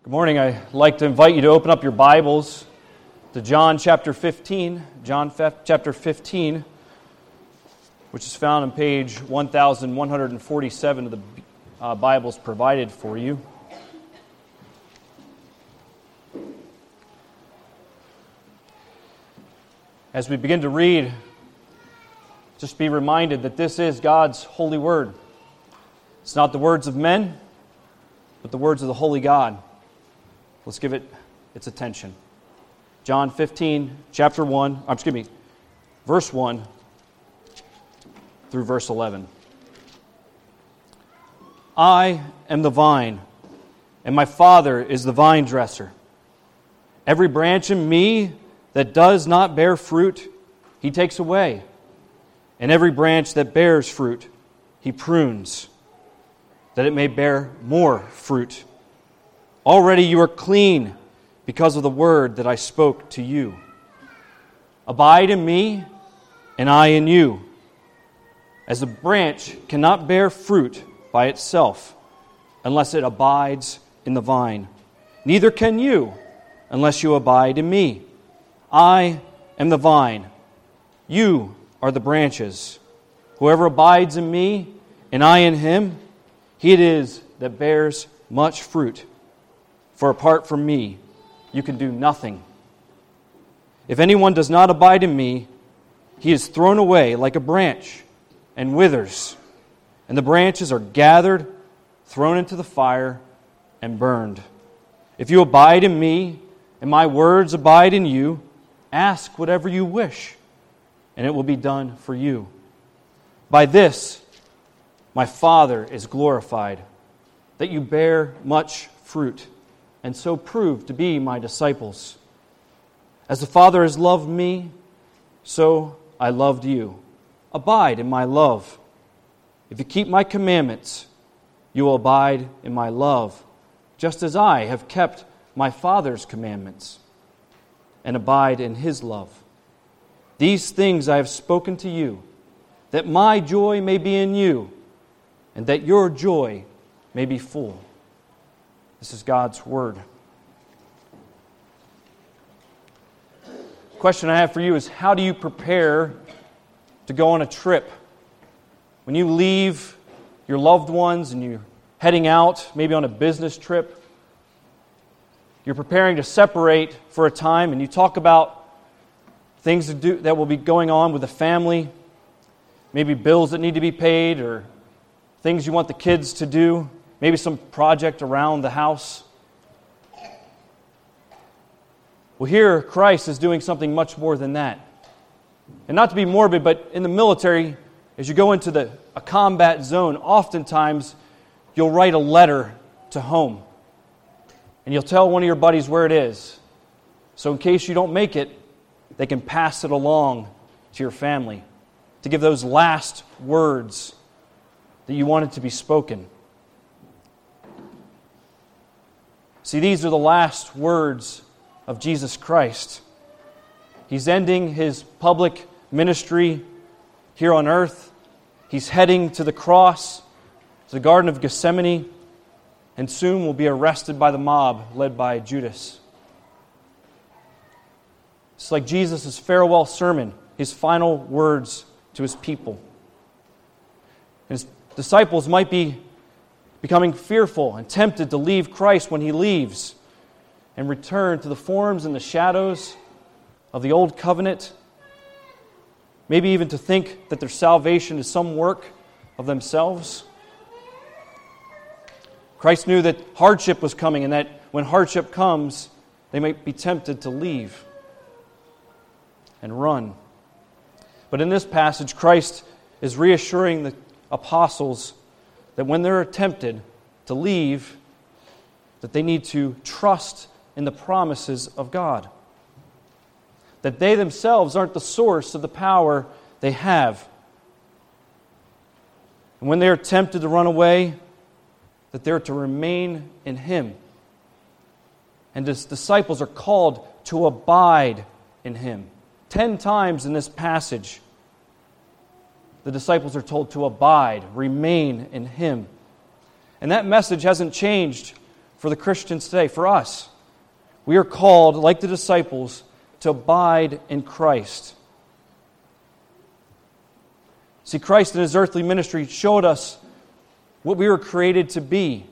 Good morning. I'd like to invite you to open up your Bibles to John chapter 15, which is found on page 1147 of the Bibles provided for you. As we begin to read, just be reminded that this is God's holy word. It's not the words of men, but the words of the holy God. Let's give it its attention. John 15, verse 1 through verse 11. I am the vine, and my Father is the vine dresser. Every branch in me that does not bear fruit, He takes away. And every branch that bears fruit, He prunes, that it may bear more fruit. Already you are clean because of the word that I spoke to you. Abide in me, and I in you. As a branch cannot bear fruit by itself unless it abides in the vine, neither can you unless you abide in me. I am the vine. You are the branches. Whoever abides in me, and I in him, he it is that bears much fruit. For apart from me, you can do nothing. If anyone does not abide in me, he is thrown away like a branch and withers, and the branches are gathered, thrown into the fire, and burned. If you abide in me, and my words abide in you, ask whatever you wish, and it will be done for you. By this, my Father is glorified, that you bear much fruit, and so prove to be my disciples. As the Father has loved me, so I loved you. Abide in my love. If you keep my commandments, you will abide in my love, just as I have kept my Father's commandments and abide in His love. These things I have spoken to you, that my joy may be in you, and that your joy may be full. This is God's Word. The question I have for you is, how do you prepare to go on a trip? When you leave your loved ones and you're heading out, maybe on a business trip, you're preparing to separate for a time, and you talk about things to do that will be going on with the family, maybe bills that need to be paid, or things you want the kids to do. Maybe some project around the house. Well, here Christ is doing something much more than that. And not to be morbid, but in the military, as you go into a combat zone, oftentimes you'll write a letter to home. And you'll tell one of your buddies where it is. So in case you don't make it, they can pass it along to your family to give those last words that you wanted to be spoken. See, these are the last words of Jesus Christ. He's ending His public ministry here on earth. He's heading to the cross, to the Garden of Gethsemane, and soon will be arrested by the mob led by Judas. It's like Jesus' farewell sermon, His final words to His people. His disciples might be becoming fearful and tempted to leave Christ when He leaves and return to the forms and the shadows of the old covenant. Maybe even to think that their salvation is some work of themselves. Christ knew that hardship was coming, and that when hardship comes, they might be tempted to leave and run. But in this passage, Christ is reassuring the apostles that when they're tempted to leave, that they need to trust in the promises of God. That they themselves aren't the source of the power they have. And when they are tempted to run away, that they're to remain in Him. And His disciples are called to abide in Him. 10 times in this passage, the disciples are told to abide, remain in Him. And that message hasn't changed for the Christians today, for us. We are called, like the disciples, to abide in Christ. See, Christ in His earthly ministry showed us what we were created to be.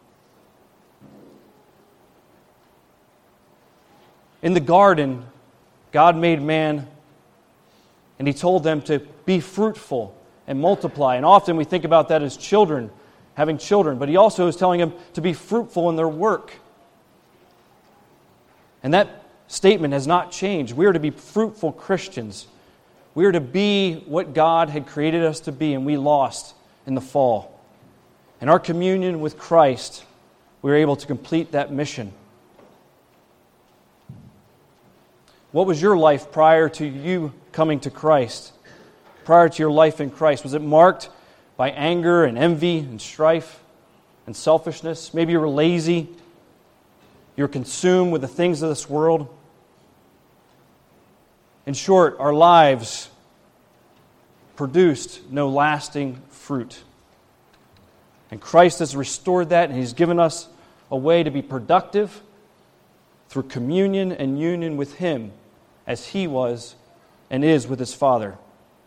In the garden, God made man, and He told them to be fruitful and multiply. And often we think about that as children, having children, but He also is telling them to be fruitful in their work. And that statement has not changed. We are to be fruitful Christians. We are to be what God had created us to be, and we lost in the fall. In our communion with Christ, we were able to complete that mission. What was your life prior to you coming to Christ? Prior to your life in Christ? Was it marked by anger and envy and strife and selfishness? Maybe you were lazy. You were consumed with the things of this world. In short, our lives produced no lasting fruit. And Christ has restored that, and He's given us a way to be productive through communion and union with Him, as He was and is with His Father.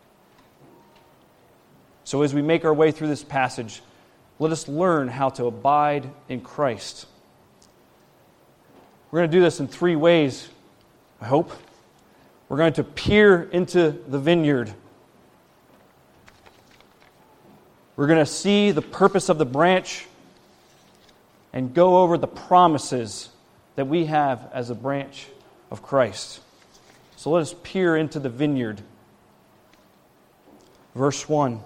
So as we make our way through this passage, let us learn how to abide in Christ. We're going to do this in 3 ways, I hope. We're going to peer into the vineyard. We're going to see the purpose of the branch and go over the promises that we have as a branch of Christ. So let us peer into the vineyard. Verse 1.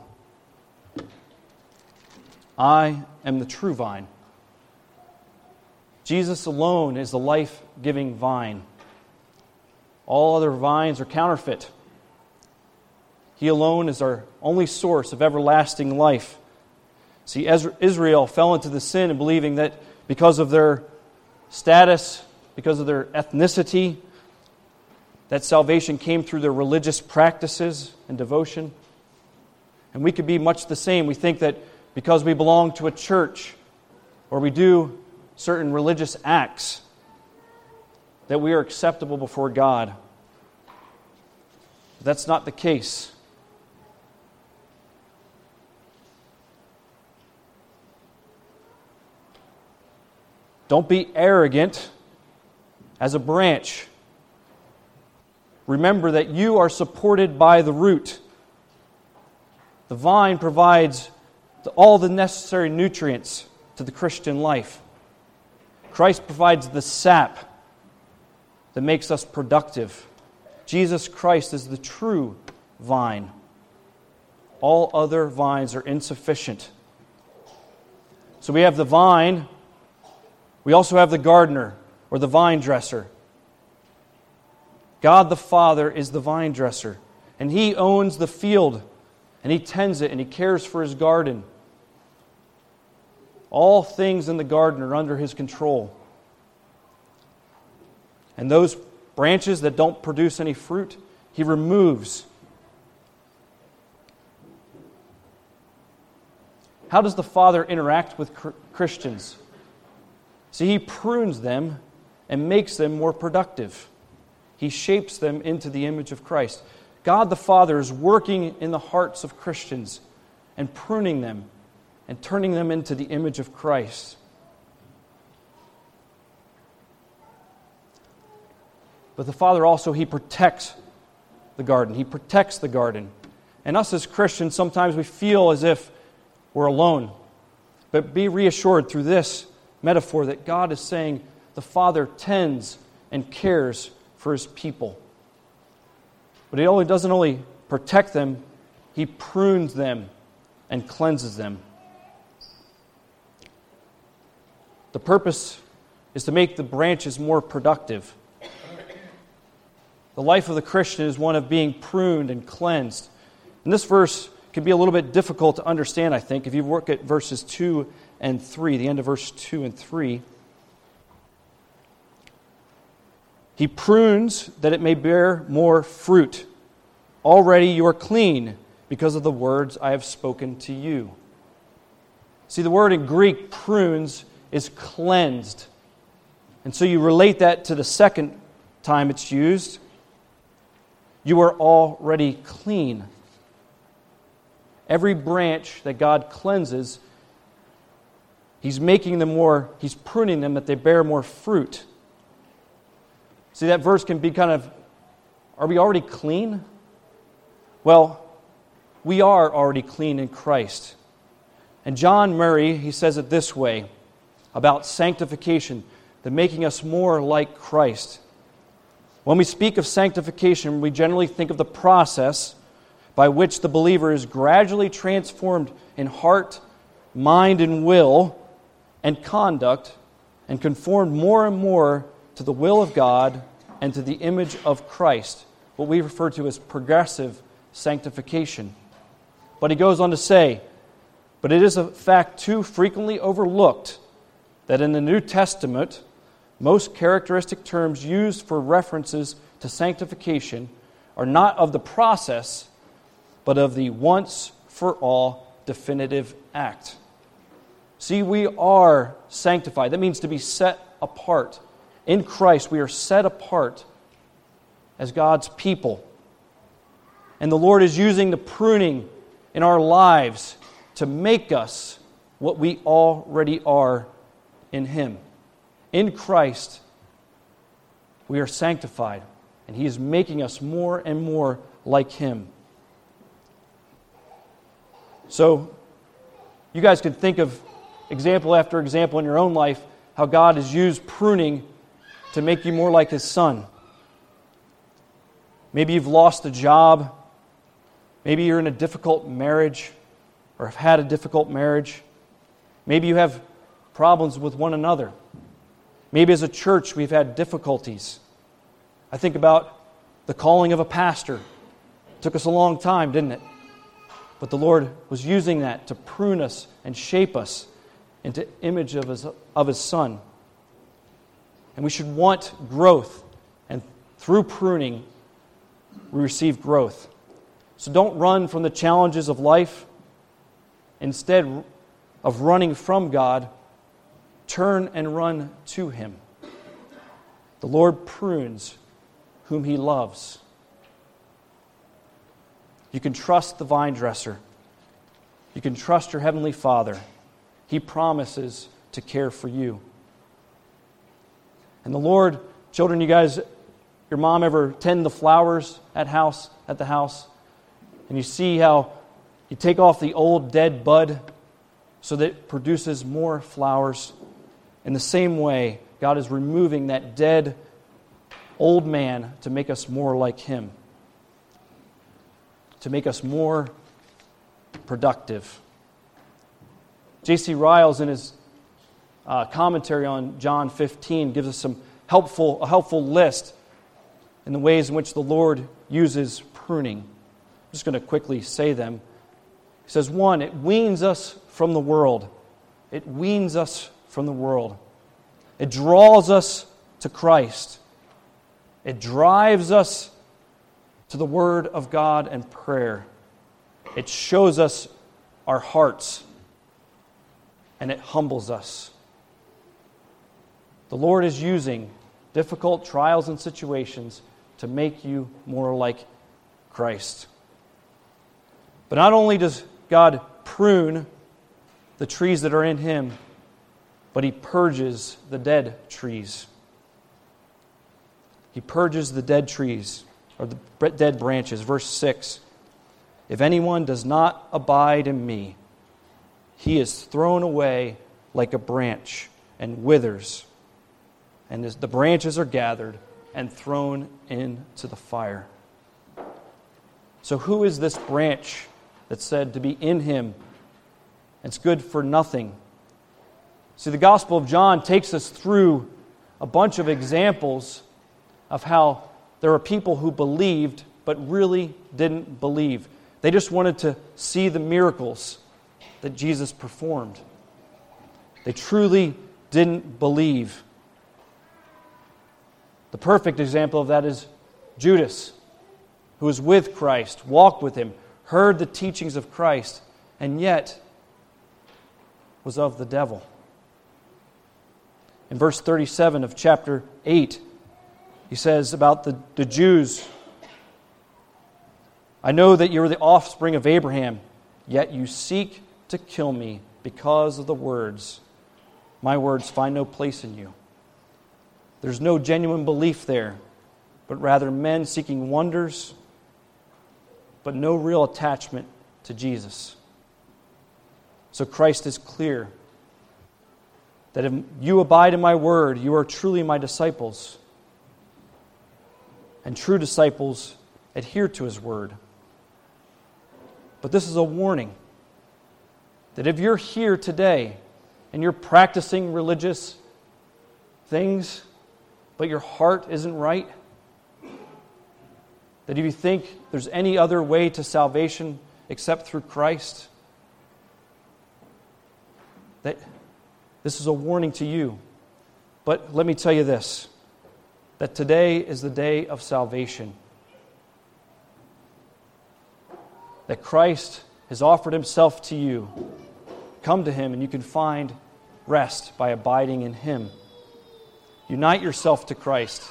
I am the true vine. Jesus alone is the life-giving vine. All other vines are counterfeit. He alone is our only source of everlasting life. See, Israel fell into the sin of believing that because of their status, because of their ethnicity, that salvation came through their religious practices and devotion. And we could be much the same. We think that because we belong to a church or we do certain religious acts, that we are acceptable before God. But that's not the case. Don't be arrogant as a branch. Remember that you are supported by the root. The vine provides all the necessary nutrients to the Christian life. Christ provides the sap that makes us productive. Jesus Christ is the true vine. All other vines are insufficient. So we have the vine. We also have the gardener, or the vine dresser. God the Father is the vine dresser, and He owns the field, and He tends it, and He cares for His garden. All things in the garden are under His control. And those branches that don't produce any fruit, He removes. How does the Father interact with Christians? See, He prunes them and makes them more productive. He shapes them into the image of Christ. God the Father is working in the hearts of Christians and pruning them and turning them into the image of Christ. But the Father also, He protects the garden. He protects the garden. And us as Christians, sometimes we feel as if we're alone. But be reassured through this metaphor that God is saying the Father tends and cares for His people. But He doesn't only protect them, He prunes them and cleanses them. The purpose is to make the branches more productive. The life of the Christian is one of being pruned and cleansed. And this verse can be a little bit difficult to understand, I think, if you look at verses 2 and 3, the end of verse 2 and 3. He prunes that it may bear more fruit. Already you are clean because of the words I have spoken to you. See, the word in Greek, prunes, is cleansed. And so you relate that to the second time it's used. You are already clean. Every branch that God cleanses, He's making them more, He's pruning them that they bear more fruit. See, that verse can be kind of, are we already clean? Well, we are already clean in Christ. And John Murray, he says it this way about sanctification, the making us more like Christ. When we speak of sanctification, we generally think of the process by which the believer is gradually transformed in heart, mind, and will, and conduct, and conformed more and more to the will of God and to the image of Christ, what we refer to as progressive sanctification. But he goes on to say, but it is a fact too frequently overlooked that in the New Testament, most characteristic terms used for references to sanctification are not of the process, but of the once-for-all definitive act. See, we are sanctified. That means to be set apart. In Christ, we are set apart as God's people. And the Lord is using the pruning in our lives to make us what we already are in Him. In Christ, we are sanctified, and He is making us more and more like Him. So, you guys can think of example after example in your own life how God has used pruning to make you more like His Son. Maybe you've lost a job. Maybe you're in a difficult marriage or have had a difficult marriage. Maybe you have problems with one another. Maybe as a church we've had difficulties. I think about the calling of a pastor. It took us a long time, didn't it? But the Lord was using that to prune us and shape us into image of His Son. And we should want growth. And through pruning, we receive growth. So don't run from the challenges of life. Instead of running from God, turn and run to Him. The Lord prunes whom He loves. You can trust the vine dresser. You can trust your Heavenly Father. He promises to care for you. And the Lord, children, you guys, your mom ever tend the flowers at the house? And you see how you take off the old dead bud so that it produces more flowers. In the same way, God is removing that dead old man to make us more like Him, to make us more productive. J.C. Riles, in his commentary on John 15, gives us a helpful list in the ways in which the Lord uses pruning. I'm just going to quickly say them. He says, 1, it weans us from the world. It weans us from the world. It draws us to Christ. It drives us to the Word of God and prayer. It shows us our hearts, and it humbles us. The Lord is using difficult trials and situations to make you more like Christ. But not only does God prune the trees that are in Him, but He purges the dead trees. He purges the dead trees, or the dead branches. Verse 6, if anyone does not abide in me, he is thrown away like a branch and withers, and the branches are gathered and thrown into the fire. So who is this branch that's said to be in Him? It's good for nothing. See, the Gospel of John takes us through a bunch of examples of how there are people who believed but really didn't believe. They just wanted to see the miracles that Jesus performed. They truly didn't believe. The perfect example of that is Judas, who was with Christ, walked with Him, heard the teachings of Christ, and yet was of the devil. In verse 37 of chapter 8, he says about the Jews, I know that you are the offspring of Abraham, yet you seek to kill me because of the words. My words find no place in you. There's no genuine belief there, but rather men seeking wonders, but no real attachment to Jesus. So Christ is clear that if you abide in my word, you are truly my disciples. And true disciples adhere to his word. But this is a warning that if you're here today and you're practicing religious things, but your heart isn't right, that if you think there's any other way to salvation except through Christ, that this is a warning to you. But let me tell you this, that today is the day of salvation. That Christ has offered himself to you. Come to him and you can find rest by abiding in him. Unite yourself to Christ.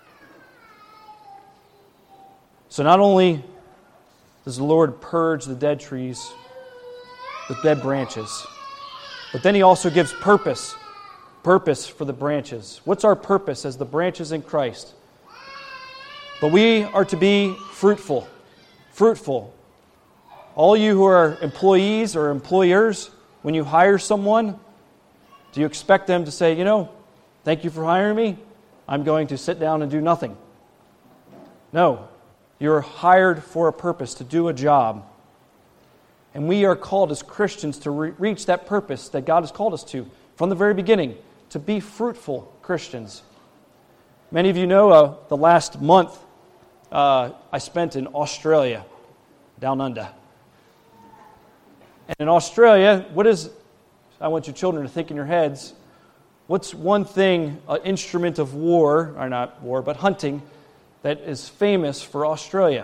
So not only does the Lord purge the dead trees, the dead branches, but then he also gives purpose for the branches. What's our purpose as the branches in Christ? But we are to be fruitful. Fruitful. All you who are employees or employers, when you hire someone, do you expect them to say, thank you for hiring me, I'm going to sit down and do nothing? No. You're hired for a purpose, to do a job. And we are called as Christians to reach that purpose that God has called us to from the very beginning, to be fruitful Christians. Many of you know the last month I spent in Australia, down under. And in Australia, I want your children to think in your heads, what's one thing, an instrument of war, or not war, but hunting, that is famous for Australia?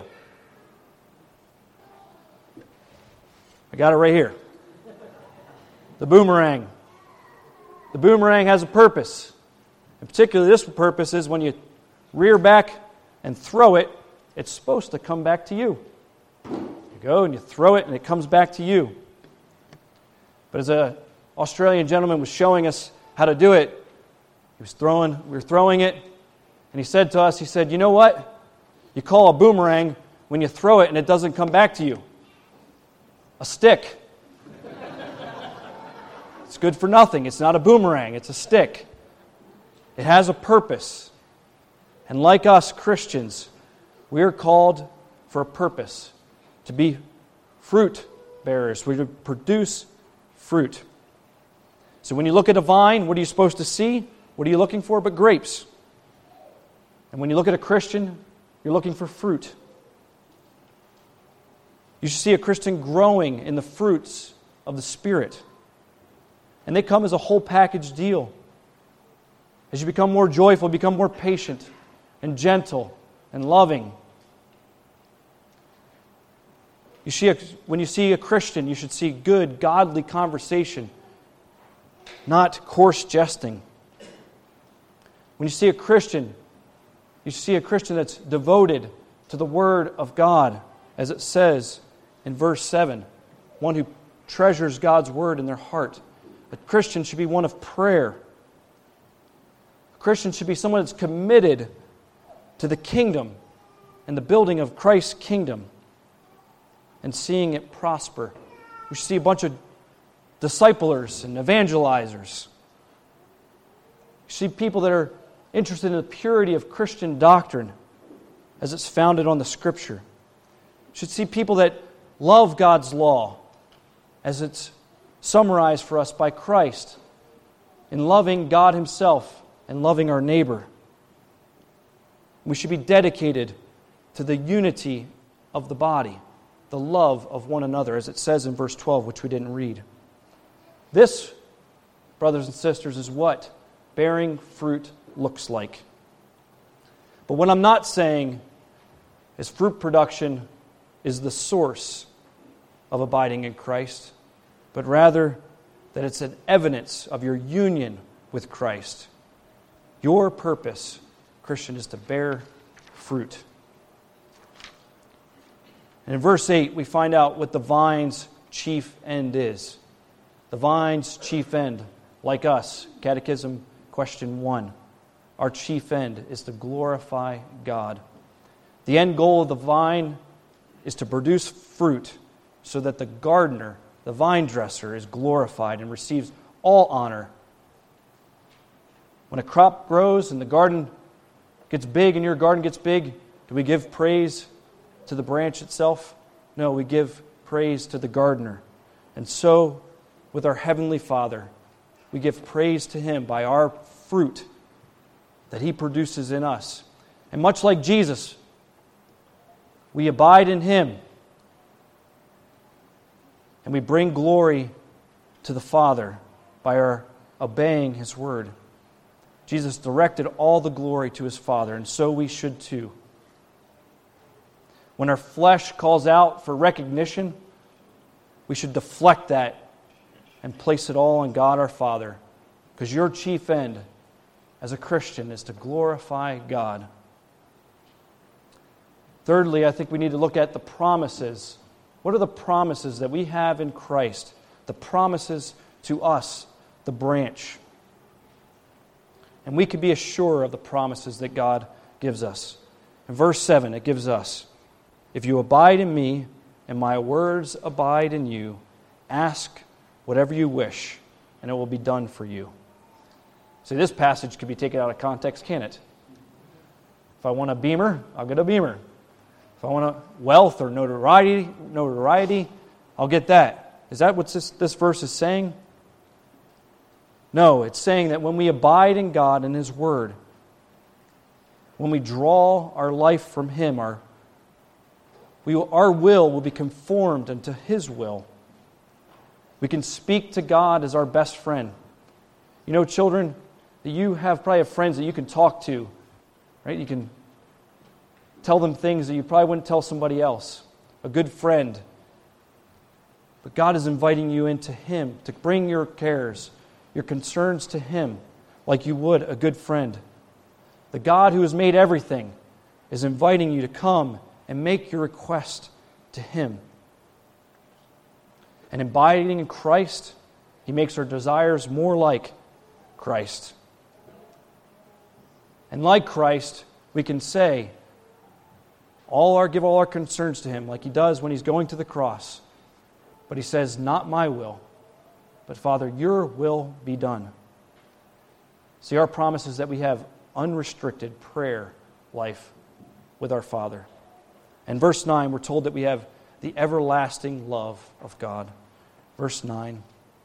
I got it right here. The boomerang. The boomerang has a purpose. And particularly this purpose is when you rear back and throw it, it's supposed to come back to you. You go and you throw it and it comes back to you. But as an Australian gentleman was showing us how to do it, we were throwing it, and he said to us, you know what? You call a boomerang when you throw it and it doesn't come back to you. A stick. It's good for nothing. It's not a boomerang. It's a stick. It has a purpose. And like us Christians, we are called for a purpose, to be fruit bearers. We're to produce fruit. So when you look at a vine, what are you supposed to see? What are you looking for but grapes? And when you look at a Christian, you're looking for fruit. You should see a Christian growing in the fruits of the Spirit. And they come as a whole package deal. As you become more joyful, become more patient and gentle and loving. When you see a Christian, you should see good, godly conversation, not coarse jesting. When you see a Christian, you see a Christian that's devoted to the Word of God, as it says in verse 7, one who treasures God's Word in their heart. A Christian should be one of prayer. A Christian should be someone that's committed to the kingdom and the building of Christ's kingdom and seeing it prosper. We should see a bunch of disciplers and evangelizers. You see people that are interested in the purity of Christian doctrine as it's founded on the Scripture. You should see people that love God's law as it's summarized for us by Christ in loving God Himself and loving our neighbor. We should be dedicated to the unity of the body, the love of one another, as it says in verse 12, which we didn't read. This, brothers and sisters, is what bearing fruit looks like. But what I'm not saying is fruit production is the source of abiding in Christ, but rather that it's an evidence of your union with Christ. Your purpose, Christian, is to bear fruit. And in verse 8, we find out what the vine's chief end is. The vine's chief end, like us, Catechism question 1, our chief end is to glorify God. The end goal of the vine is to produce fruit so that the gardener, the vine dresser, is glorified and receives all honor. When a crop grows and the garden gets big and your garden gets big, do we give praise to the branch itself? No, we give praise to the gardener. And so, with our Heavenly Father, we give praise to Him by our fruit that He produces in us. And much like Jesus, we abide in Him and we bring glory to the Father by our obeying His word. Jesus directed all the glory to His Father, and so we should too. When our flesh calls out for recognition, we should deflect that and place it all on God our Father, because your chief end as a Christian is to glorify God. Thirdly, I think we need to look at the promises. What are the promises that we have in Christ? The promises to us, the branch. And we can be assured of the promises that God gives us. In verse 7, it gives us, "If you abide in me, and my words abide in you, ask whatever you wish, and it will be done for you." See, this passage could be taken out of context, can't it? If I want a Beamer, I'll get a Beamer. If I want a wealth or notoriety, I'll get that. Is that what this verse is saying? No, it's saying that when we abide in God and His Word, when we draw our life from Him, our will will be conformed unto His will. We can speak to God as our best friend. You know, children, that you probably have friends that you can talk to, right? You can tell them things that you probably wouldn't tell somebody else. A good friend. But God is inviting you into Him to bring your cares, your concerns to Him like you would a good friend. The God who has made everything is inviting you to come and make your request to Him. And abiding in Christ, He makes our desires more like Christ. And like Christ, we can say, give all our concerns to Him, like He does when He's going to the cross. But He says, "Not my will, but Father, your will be done." See, our promise is that we have unrestricted prayer life with our Father. In verse 9, we're told that we have the everlasting love of God. Verse 9.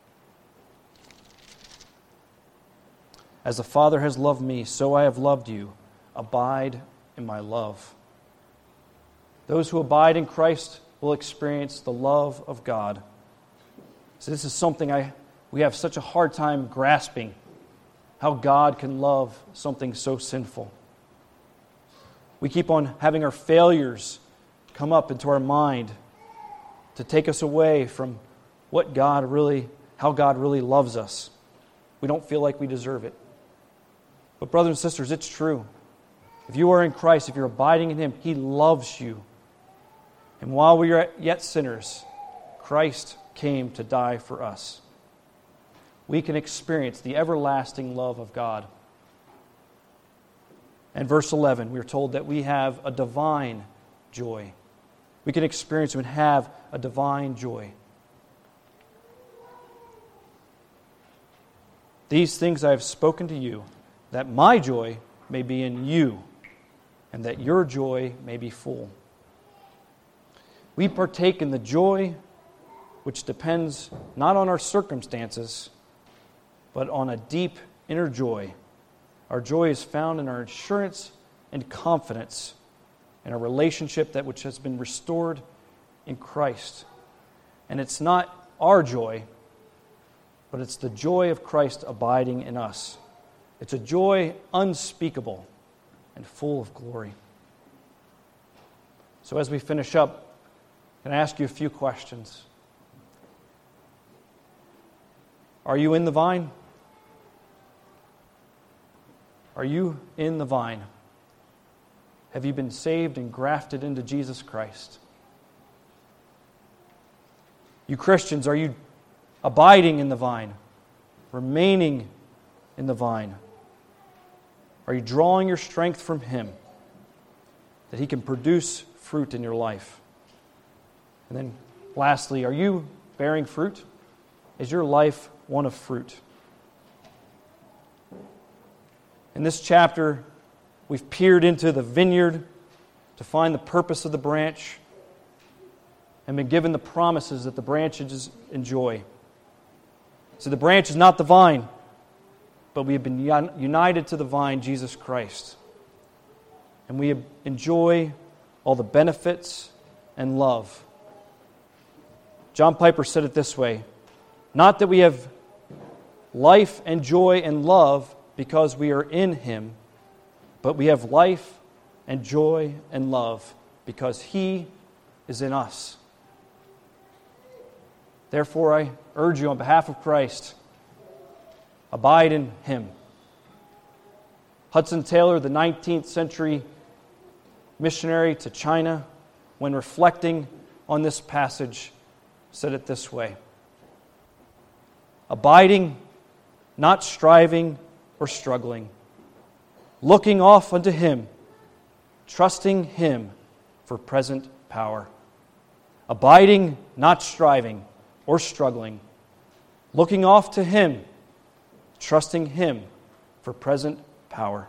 "As the Father has loved me, so I have loved you. Abide in my love." Those who abide in Christ will experience the love of God. So this is something we have such a hard time grasping, how God can love something so sinful. We keep on having our failures come up into our mind to take us away from how God really loves us. We don't feel like we deserve it. But brothers and sisters, it's true. If you are in Christ, if you're abiding in Him, He loves you. And while we are yet sinners, Christ came to die for us. We can experience the everlasting love of God. And verse 11, we are told that we have a divine joy. We can experience and have a divine joy. "These things I have spoken to you, that my joy may be in you, and that your joy may be full." We partake in the joy which depends not on our circumstances, but on a deep inner joy. Our joy is found in our assurance and confidence in a relationship which has been restored in Christ. And it's not our joy, but it's the joy of Christ abiding in us. It's a joy unspeakable and full of glory. So as we finish up, can I ask you a few questions? Are you in the vine? Are you in the vine? Have you been saved and grafted into Jesus Christ? You Christians, are you abiding in the vine? Remaining in the vine? Are you drawing your strength from Him that He can produce fruit in your life? And then lastly, are you bearing fruit? Is your life one of fruit? In this chapter, we've peered into the vineyard to find the purpose of the branch and been given the promises that the branches enjoy. So the branch is not the vine, but we have been united to the vine, Jesus Christ. And we enjoy all the benefits and love. John Piper said it this way: not that we have life and joy and love because we are in Him, but we have life and joy and love because He is in us. Therefore, I urge you on behalf of Christ, abide in Him. Hudson Taylor, the 19th century missionary to China, when reflecting on this passage, said it this way: abiding, not striving or struggling, looking off unto Him, trusting Him for present power. Abiding, not striving or struggling, looking off to Him, trusting Him for present power.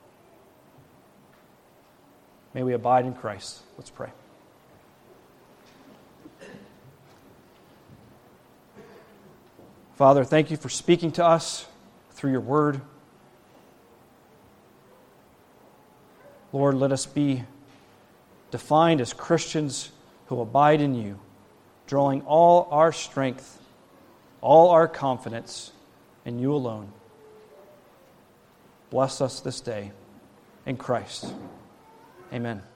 May we abide in Christ. Let's pray. Father, thank you for speaking to us through your word. Lord, let us be defined as Christians who abide in you, drawing all our strength, all our confidence in you alone. Bless us this day in Christ. Amen.